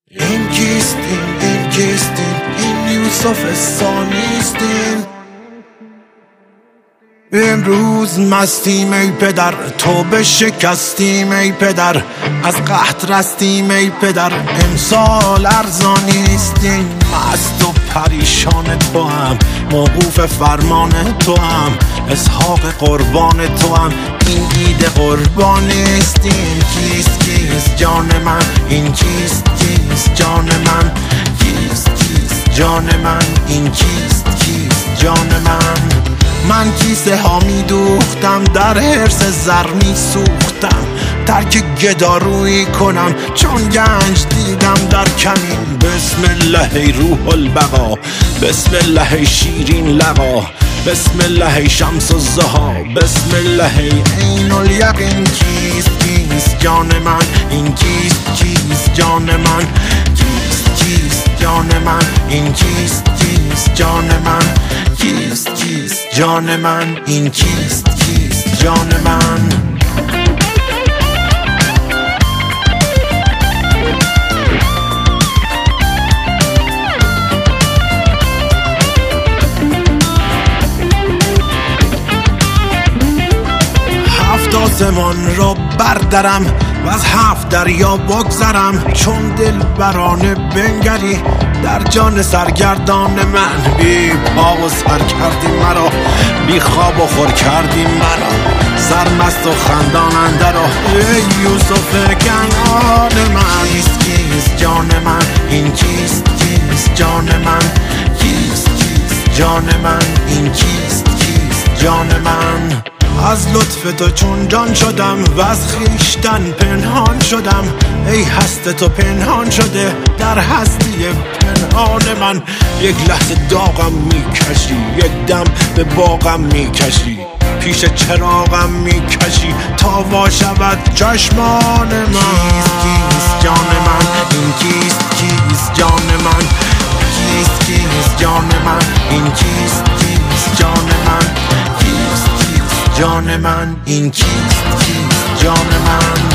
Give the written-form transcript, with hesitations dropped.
این کیستین این یوسف ثانیستین. امروز مستیم ای پدر، تو به شکستیم ای پدر، از قحط رستیم ای پدر، امسال ارزانی نیستیم. مست و پریشان تو هم، موقوف فرمان تو هم، اسحاق قربان تو هم، این عید قربان نیستیم. کیست جان من، این کیست جان من، کیست جان من، این کیست جان من. من کیسه ها می دوختم، در حرص زر می سوختم، ترک گدارویی کنم چون گنج دیدم در کمین. بسم الله ای روح البقا، بسم الله ای شیرین لقا، بسم الله ای شمس الضحا، بسم الله ای عین الیقین. کیست جان من، این کیست جان من، کیست جان من، این کیست جان من، کیست جان من، این کیست جان من. هفت آسمان را بردرم و از 7 دریا بگذرم، چون دل برانه بنگری در جان سرگردان من. بی پا و سر کردی مرا، بی خواب و خور کردی مرا، سرمست و خندان اندرا ای یوسف کنعان من. کیست جان من، این کیست جان من، کیست جان من، این کیست جان من. از لطف تو چون جان شدم و از خویشتن پنهان شدم، ای هست تو پنهان شده در هستی پنهان من. یک لحظه داغم میکشی، یک دم به باغم میکشی، پیش چراغم میکشی تا وا شود چشمان من. کیست جان من، این کیست جان من، کیست جان من، این کیست جان من، جان من، این کیست جان من.